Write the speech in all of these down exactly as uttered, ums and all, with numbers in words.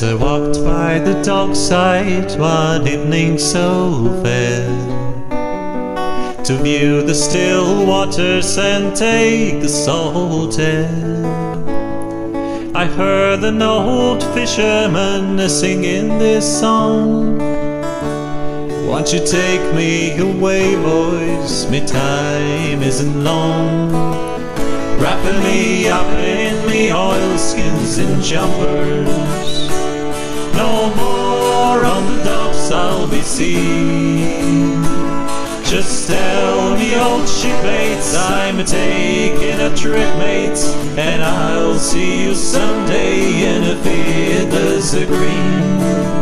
As I walked by the dockside one evening so fair, to view the still waters and take the salt air, I heard an old fisherman singing this song. Won't you take me away, boys, me time isn't long. Wrapping me up in me oilskins and jumpers, no more on the docks I'll be seen. Just tell me, old shipmates, I'm taking a trip, mates, and I'll see you someday in a Fiddler's Green.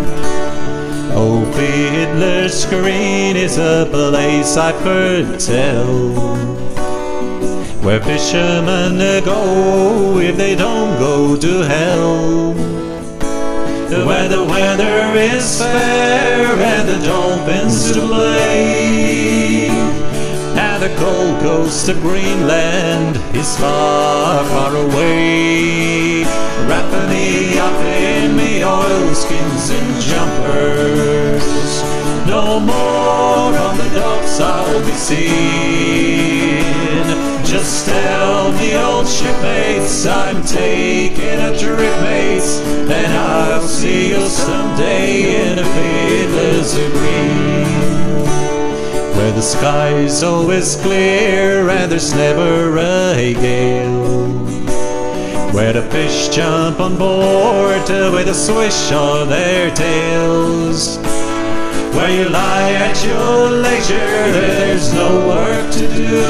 Oh, Fiddler's Green is a place I've heard tell, where fishermen go if they don't go to hell, where the weather is fair and the dolphins to play, and the cold coast of Greenland is far, far away. Wrapping me up in me oilskins and jumpers, no more on the docks I'll be seen. Just tell me, old shipmates, I'm taking a trip, mates, and I'll see you someday in a Fiddler's Green, where the sky's always clear and there's never a gale, where the fish jump on board with a swish on their tails, where you lie at your leisure, there's no work to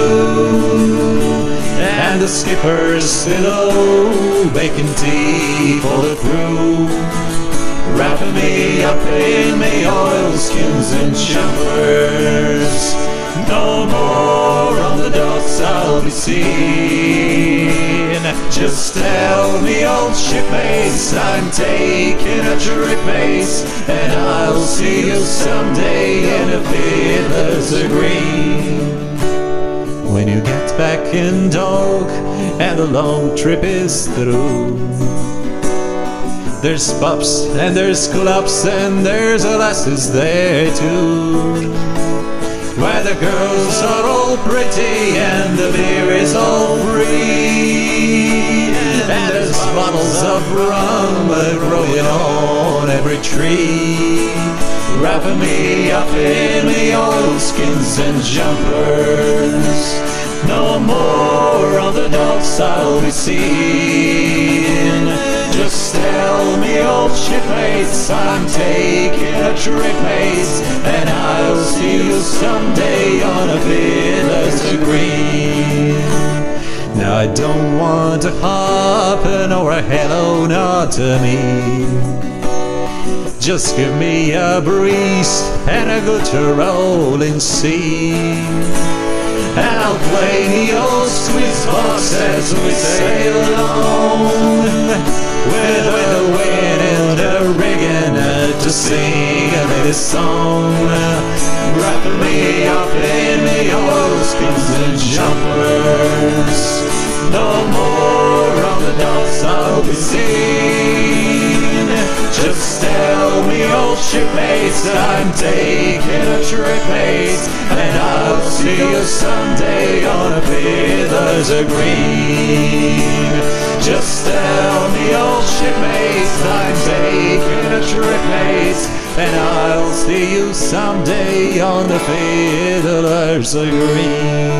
do, and the skipper's below making tea for the crew. Wrapping me up in me oilskins and jumpers, no more on the docks I'll be seen. Just tell me, old shipmates, I'm taking a trip, mates, and I'll see you someday in a Fiddler's Green. When you get back in dock and the long trip is through, there's pubs and there's clubs and there's lasses there too, where the girls are all pretty and the beer is all free, and there's bottles of rum growing on every tree. Wrapping me up in me oilskins and jumpers, no more on the docks I'll be seen. Just tell me, old shipmates, I'm taking a trip, mates, and I'll see you someday on a Fiddler's Green. Now I don't want a hop nor a hello, not to me. Just give me a breeze and a good rolling sea, and I'll play the old squeeze box as we sail along, with the wind and the rigging to sing this song. Wrapping me up in the oilskins and jumpers, no more on the docks I'll be seen. Just tell me, old shipmates, I'm taking a trip, mates, and I'll see you someday on a Fiddler's Green. Just tell me, old shipmates, I'm taking a trip, mates, and I'll see you someday on the Fiddler's Green.